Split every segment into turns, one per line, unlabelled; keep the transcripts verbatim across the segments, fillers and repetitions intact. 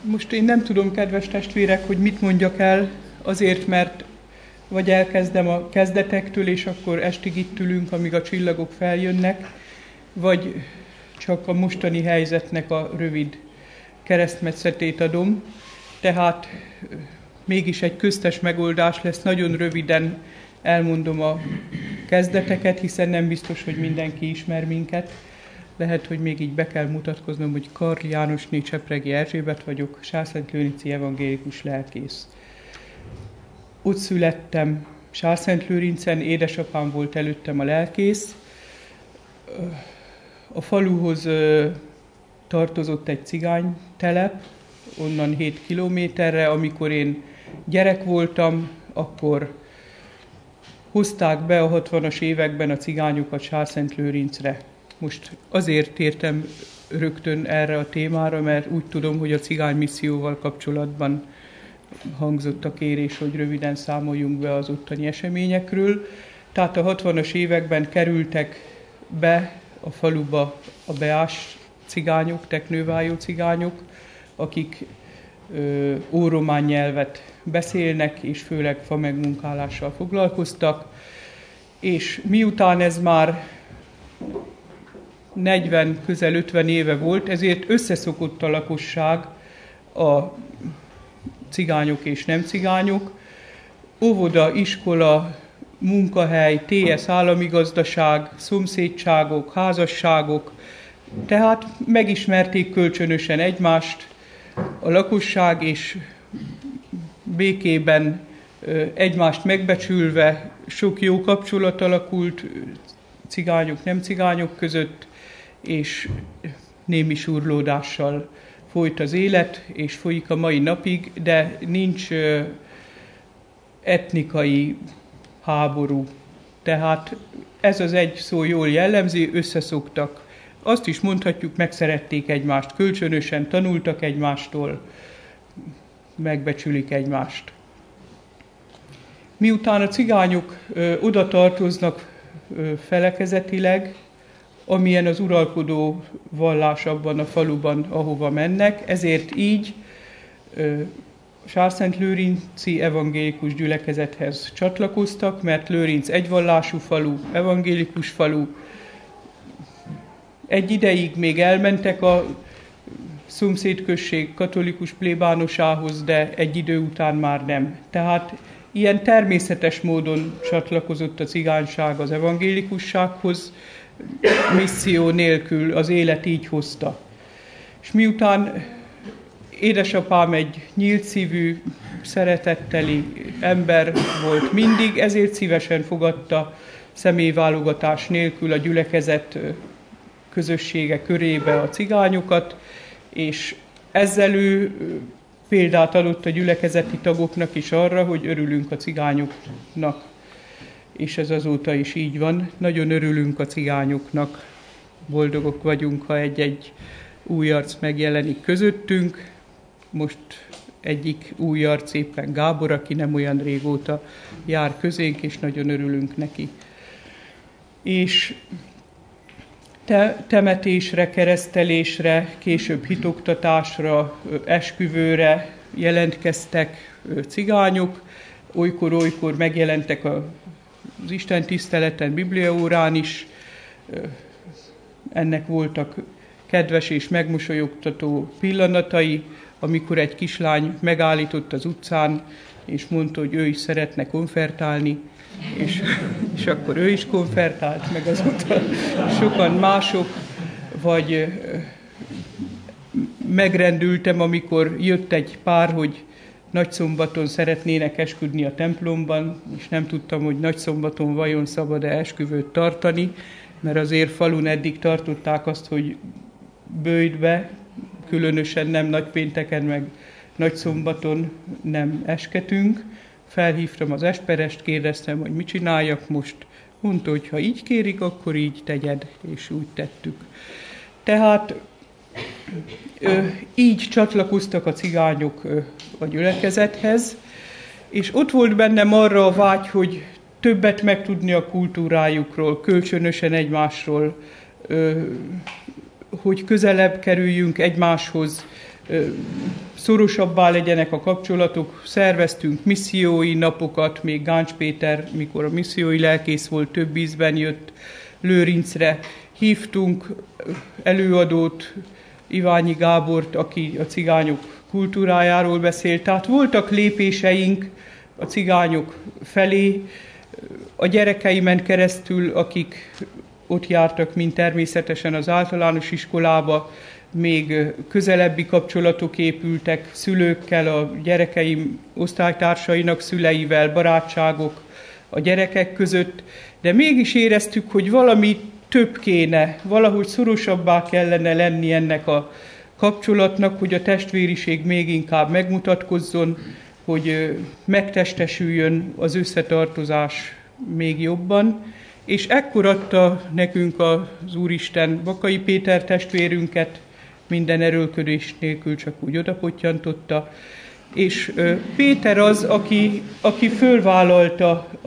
Most én nem tudom, kedves testvérek, hogy mit mondjak el, azért, mert vagy elkezdem a kezdetektől, és akkor estig itt ülünk, amíg a csillagok feljönnek, vagy csak a mostani helyzetnek a rövid keresztmetszetét adom. Tehát mégis egy köztes megoldás lesz, nagyon röviden elmondom a kezdeteket, hiszen nem biztos, hogy mindenki ismer minket. Lehet, hogy még így be kell mutatkoznom, hogy Karl Jánosné Csepregi Erzsébet vagyok, sárszentlőrinci evangélikus lelkész. Ott születtem Sárszent-Lőrincen, édesapám volt előttem a lelkész. A faluhoz tartozott egy cigánytelep, onnan hét kilométerre. Amikor én gyerek voltam, akkor hozták be a hatvanas években a cigányokat Sárszent-Lőrincre. Most azért tértem rögtön erre a témára, mert úgy tudom, hogy a cigány misszióval kapcsolatban hangzott a kérés, hogy röviden számoljunk be az ottani eseményekről. Tehát a hatvanas években kerültek be a faluba a beás cigányok, teknővájó cigányok, akik ö, óromán nyelvet beszélnek, és főleg fa megmunkálással foglalkoztak. És miután ez már negyven, közel ötven éve volt, ezért összeszokott a lakosság, a cigányok és nem cigányok. Óvoda, iskola, munkahely, té es állami gazdaság, szomszédságok, házasságok, tehát megismerték kölcsönösen egymást, a lakosság, és békében egymást megbecsülve sok jó kapcsolat alakult cigányok, nem cigányok között, és némi surlódással folyt az élet, és folyik a mai napig, de nincs etnikai háború. Tehát ez az egy szó jól jellemzi, összeszoktak. Azt is mondhatjuk, megszerették egymást kölcsönösen, tanultak egymástól, megbecsülik egymást. Miután a cigányok ö, oda tartoznak ö, felekezetileg, amilyen az uralkodó vallás abban a faluban, ahova mennek, ezért így ö, Sárszent-Lőrinci evangélikus gyülekezethez csatlakoztak, mert Lőrinc egyvallású falu, evangélikus falu. Egy ideig még elmentek a szomszédközség katolikus plébánosához, de egy idő után már nem. Tehát ilyen természetes módon csatlakozott a cigányság az evangélikussághoz, misszió nélkül, az élet így hozta. És miután édesapám egy nyílt szívű, szeretetteli ember volt mindig, ezért szívesen fogadta személyválogatás nélkül a gyülekezet közössége körébe a cigányokat, és ezzel ő példát adott a gyülekezeti tagoknak is arra, hogy örülünk a cigányoknak. És ez azóta is így van. Nagyon örülünk a cigányoknak. Boldogok vagyunk, ha egy-egy új arc megjelenik közöttünk. Most egyik új arc éppen Gábor, aki nem olyan régóta jár közénk, és nagyon örülünk neki. És te, temetésre, keresztelésre, később hitoktatásra, esküvőre jelentkeztek cigányok. Olykor-olykor megjelentek az Isten tiszteleten, bibliaórán is. Ennek voltak kedves és megmosolyogtató pillanatai, amikor egy kislány megállított az utcán, és mondta, hogy ő is szeretne konfertálni, és, és akkor ő is konfertált, meg azóta sokan mások, vagy megrendültem, amikor jött egy pár, hogy nagyszombaton szeretnének esküdni a templomban, és nem tudtam, hogy nagyszombaton vajon szabad-e esküvőt tartani, mert azért falun eddig tartották azt, hogy böjtbe, különösen nem nagypénteken, meg nagyszombaton nem esketünk. Felhívtam az esperest, kérdeztem, hogy mit csináljak most. Mondta, hogy ha így kérik, akkor így tegyed, és úgy tettük. Tehát így csatlakoztak a cigányok a gyülekezethez, és ott volt bennem arra a vágy, hogy többet megtudni a kultúrájukról, kölcsönösen egymásról, hogy közelebb kerüljünk egymáshoz, szorosabbá legyenek a kapcsolatok. Szerveztünk missziói napokat, még Gáncs Péter, mikor a missziói lelkész volt, több ízben jött Lőrincre. Hívtunk előadót, Iványi Gábort, aki a cigányok kultúrájáról beszélt. Tehát voltak lépéseink a cigányok felé, a gyerekeimen keresztül, akik ott jártak, mint természetesen az általános iskolába, még közelebbi kapcsolatok épültek szülőkkel, a gyerekeim osztálytársainak szüleivel, barátságok a gyerekek között, de mégis éreztük, hogy valami több kéne, valahogy szorosabbá kellene lenni ennek a kapcsolatnak, hogy a testvériség még inkább megmutatkozzon, hogy megtestesüljön az összetartozás még jobban. És ekkor adta nekünk az Úristen Bakai Péter testvérünket, minden erőlködés nélkül csak úgy odapottyantotta. És Péter az, aki, aki fölvállalta a,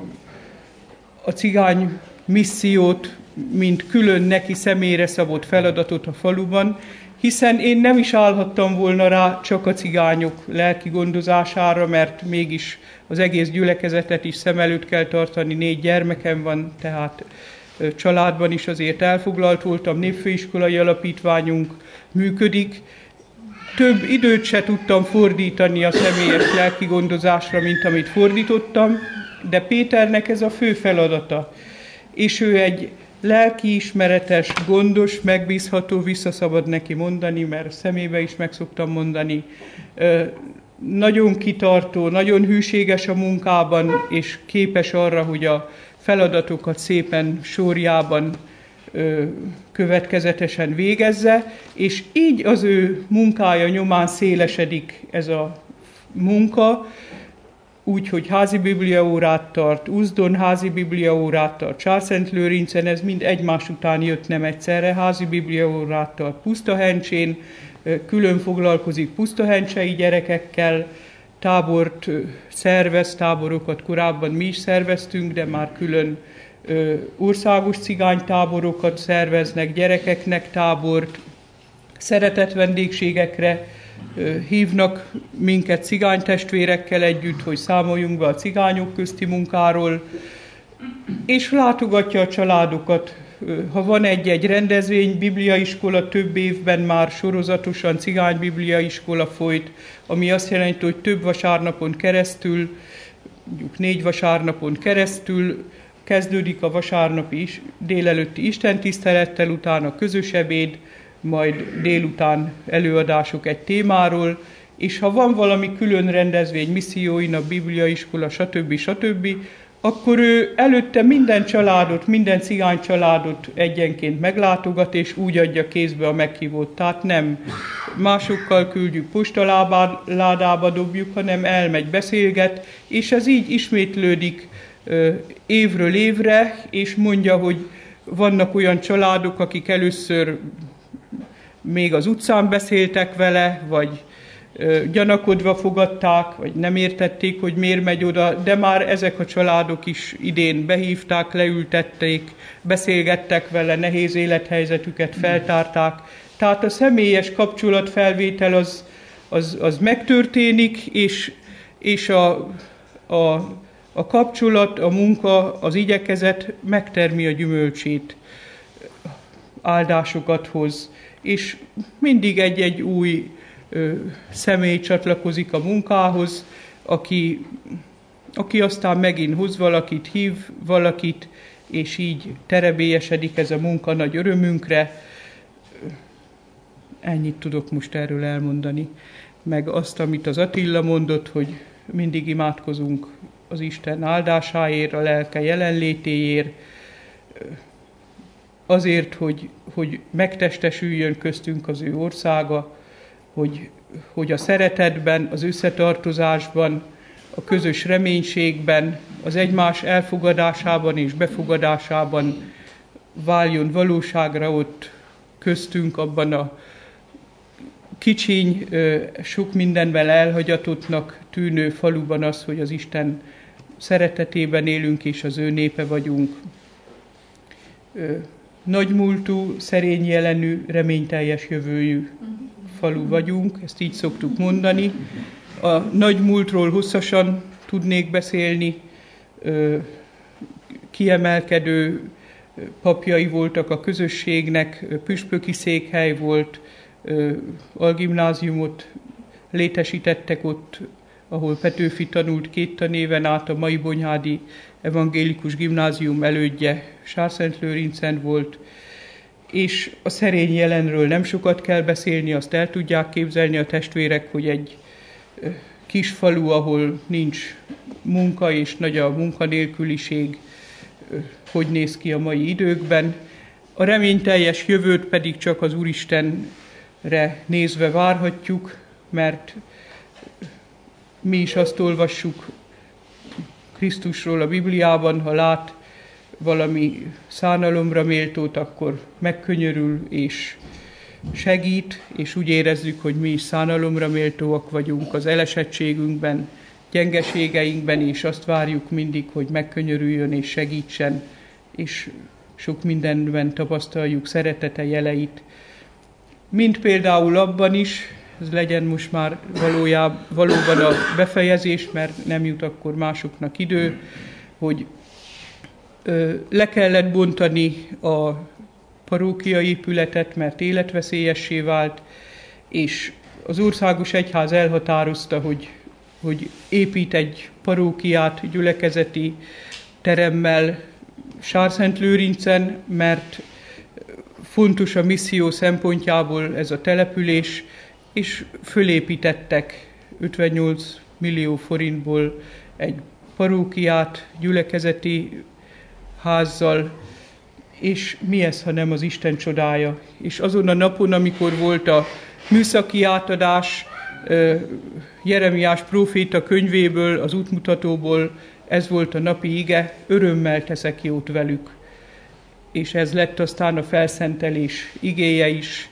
a cigány missziót, mint külön neki személyre szabott feladatot a faluban, hiszen én nem is állhattam volna rá csak a cigányok lelki gondozására, mert mégis az egész gyülekezetet is szem előtt kell tartani, négy gyermekem van, tehát családban is azért elfoglalt voltam, népfőiskolai alapítványunk működik. Több időt se tudtam fordítani a személyes lelki gondozásra, mint amit fordítottam, de Péternek ez a fő feladata. És ő egy lelkiismeretes, gondos, megbízható, visszaszabad neki mondani, mert szemébe is meg szoktam mondani, nagyon kitartó, nagyon hűséges a munkában, és képes arra, hogy a feladatokat szépen sorjában következetesen végezze, és így az ő munkája nyomán szélesedik ez a munka, úgy, hogy házi bibliaórát tart, Úzdon házi bibliaórát tart, Csárszentlőrincen, ez mind egymás után jött, nem egyszerre, házi bibliaórát tart Pusztahencsén, külön foglalkozik pusztahencsei gyerekekkel, tábort szervez, táborokat korábban mi is szerveztünk, de már külön ö, országos cigánytáborokat szerveznek, gyerekeknek tábort, szeretett vendégségekre ö, hívnak minket cigánytestvérekkel együtt, hogy számoljunk be a cigányok közti munkáról, és látogatja a családokat. Ha van egy-egy rendezvény, bibliaiskola, több évben már sorozatosan cigány bibliaiskola folyt, ami azt jelenti, hogy több vasárnapon keresztül, mondjuk négy vasárnapon keresztül kezdődik a vasárnapi is, délelőtti istentisztelettel, utána közös ebéd, majd délután előadások egy témáról, és ha van valami külön rendezvény, missziói nap, bibliaiskola, stb. stb., akkor ő előtte minden családot, minden cigány családot egyenként meglátogat, és úgy adja kézbe a meghívót. Tehát nem másokkal küldjük, postaládába dobjuk, hanem elmegy, beszélget, és ez így ismétlődik évről évre, és mondja, hogy vannak olyan családok, akik először még az utcán beszéltek vele, vagy gyanakodva fogadták, vagy nem értették, hogy miért megy oda, de már ezek a családok is idén behívták, leültették, beszélgettek vele, nehéz élethelyzetüket feltárták. Tehát a személyes kapcsolatfelvétel az, az, az megtörténik, és, és a, a, a kapcsolat, a munka, az igyekezet megtermi a gyümölcsét, áldásokat hoz, és mindig egy-egy új személy csatlakozik a munkához, aki, aki aztán megint hoz valakit, hív valakit, és így terebélyesedik ez a munka nagy örömünkre. Ennyit tudok most erről elmondani. Meg azt, amit az Attila mondott, hogy mindig imádkozunk az Isten áldásáért, a lelke jelenlétéért, azért, hogy, hogy megtestesüljön köztünk az ő országa, Hogy, hogy a szeretetben, az összetartozásban, a közös reménységben, az egymás elfogadásában és befogadásában váljon valóságra ott köztünk, abban a kicsiny, sok mindenben elhagyatottnak tűnő faluban az, hogy az Isten szeretetében élünk és az ő népe vagyunk. Nagymúltú, szerény jelenű, reményteljes jövőjű falu vagyunk, ezt így szoktuk mondani. A nagy múltról hosszasan tudnék beszélni, kiemelkedő papjai voltak a közösségnek, püspöki székhely volt, algimnáziumot létesítettek ott, ahol Petőfi tanult két tanéven át, a mai Bonyhádi Evangélikus Gimnázium elődje Sárszentlőrincen volt, és a szerény jelenről nem sokat kell beszélni, azt el tudják képzelni a testvérek, hogy egy kis falu, ahol nincs munka és nagy a munkanélküliség, hogy néz ki a mai időkben. A reményteljes jövőt pedig csak az Úristenre nézve várhatjuk, mert mi is azt olvassuk Krisztusról a Bibliában, ha lát valami szánalomra méltót, akkor megkönyörül és segít, és úgy érezzük, hogy mi is szánalomra méltóak vagyunk az elesettségünkben, gyengeségeinkben, és azt várjuk mindig, hogy megkönyörüljön és segítsen, és sok mindenben tapasztaljuk szeretete jeleit. Mint például abban is, ez legyen most már valójában, valóban a befejezés, mert nem jut akkor másoknak idő, hogy ö, le kellett bontani a parókiai épületet, mert életveszélyessé vált, és az Országos Egyház elhatározta, hogy, hogy épít egy parókiát gyülekezeti teremmel Sárszentlőrincen, mert fontos a misszió szempontjából ez a település, és fölépítettek ötvennyolc millió forintból egy parókiát gyülekezeti házzal, és mi ez, ha nem az Isten csodája. És azon a napon, amikor volt a műszaki átadás, Jeremiás próféta könyvéből, az útmutatóból, ez volt a napi ige, örömmel teszek jót velük. És ez lett aztán a felszentelés igéje is.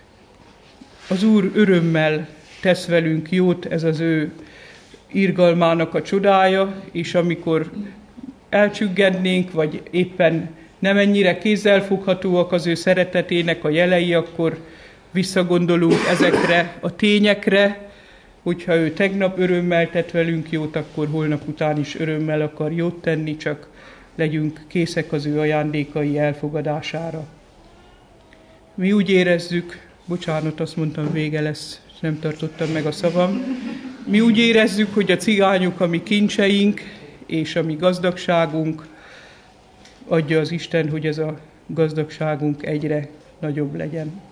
Az Úr örömmel tesz velünk jót, ez az ő irgalmának a csodája, és amikor elcsüggednénk, vagy éppen nem ennyire kézzelfoghatóak az ő szeretetének a jelei, akkor visszagondolunk ezekre a tényekre, hogyha ő tegnap örömmel tett velünk jót, akkor holnap után is örömmel akar jót tenni, csak legyünk készek az ő ajándékai elfogadására. Mi úgy érezzük, bocsánat, azt mondtam, vége lesz, nem tartottam meg a szavam, mi úgy érezzük, hogy a cigányok a mi kincseink, és a mi gazdagságunk, adja az Isten, hogy ez a gazdagságunk egyre nagyobb legyen.